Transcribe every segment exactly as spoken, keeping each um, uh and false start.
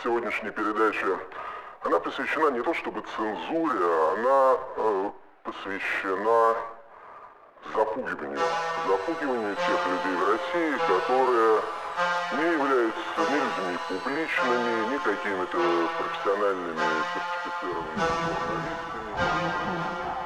сегодняшней передачи, она посвящена не то чтобы цензуре, а она э, посвящена запугиванию. Запугиванию тех людей в России, которые не являются ни людьми публичными, ни какими-то профессиональными сертифицированными журналистами.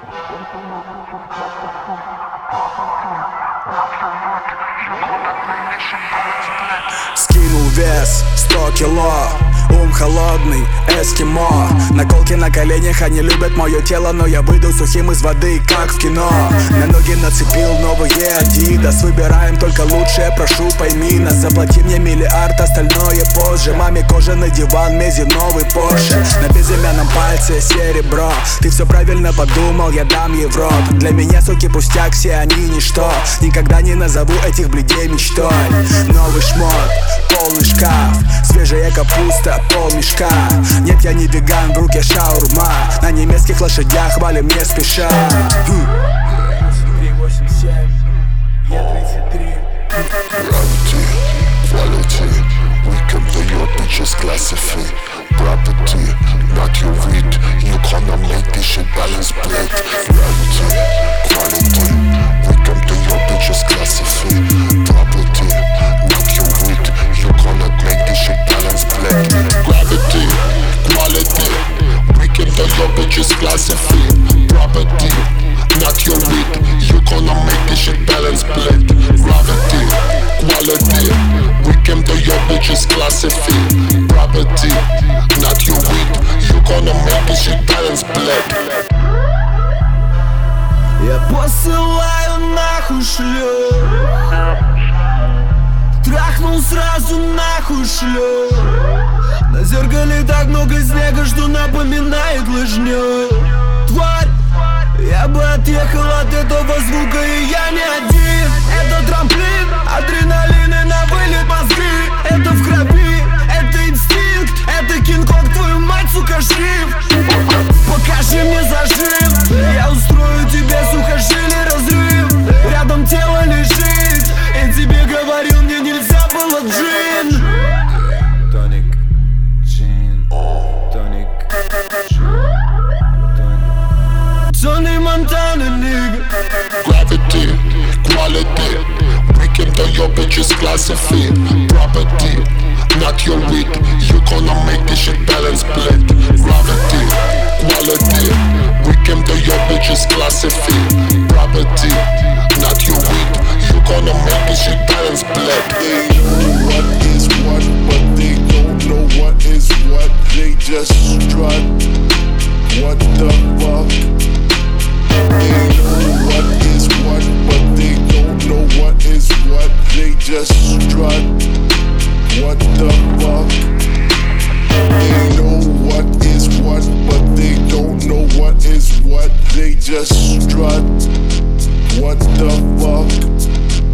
Скинул вес сто кило, ум холодный, эскимо. Наколки на коленях, они любят мое тело, но я выйду сухим из воды, как в кино. На ноги нацепил новые Адидас, выбираем только лучшее, прошу пойми нас. Заплати мне миллиард, остальное позже. Маме кожаный диван, Мези новый Порше. На безымянном пальце серебро. Ты все правильно подумал, я дам ей в рот. Для меня суки пустяк, все они ничто. Никогда не назову этих бледей мечтой. Новый шмот, полный шкаф, свежая капуста, пол мешка. Нет, я не веган, в руке шаурма. На немецких лошадях валим не спеша. три восемь семь, я тридцать три. Gravity, quality, we come to your bitches classify. Property, not your weed, you gonna make this shit balance split. Gravity, quality, we come to your bitches classify. Property, not your weed, you gonna make this shit balance split. Gravity, quality, we come to your bitches classify. Property, not your weed, you gonna make this shit balance split. Gravity, quality, we came to your bitches classify. Property, not your weed, you gonna make this shit balance split. Я посылаю нахуй шлю, трахнул сразу нахуй шлю. На зеркале так много снега, что напоминает лыжню. Тварь, я бы отъехал от этого звука, и я не один. Это трамплин, адреналины на вылет мозги. Это в крови, это инстинкт, это Кинг-Конг, твою мать, сука, шрифт. Покажи мне зажим, я устрою тебе сухожилие разрыв. Рядом тело лежит, я тебе говорил, мне нельзя было джин. Тоник, джин, тоник, Tony Montana, nigga. Gravity, quality, we came to your bitches classify. Property, not your weed, you gonna make this shit balance split. Gravity, quality, we came to your bitches classify. Property, not your weed, you gonna make this shit balance split. They know what is what, but they don't know what is what. They just strut. What the fuck? They know what is what, but they don't know what is what. They just strut. What the fuck? They know what is what, but they don't know what is what. They just strut. What the fuck?